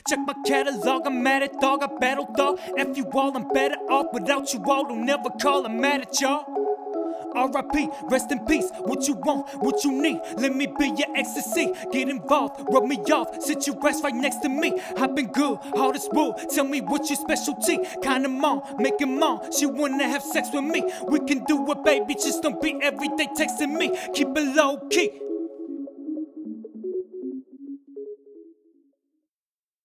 Check my catalog, I'm mad at dog, I battle dog. F you all, I'm better off without you all. Don't never call, I'm mad at y'all. R.I.P., rest in peace. What you want, what you need, let me be your ecstasy. Get involved, rub me off, sit your ass right next to me. I've been good, hard as wood, tell me what's your specialty. Kinda mom, make him mom, she wanna have sex with me. We can do it, baby, just don't be everyday texting me. Keep it low key.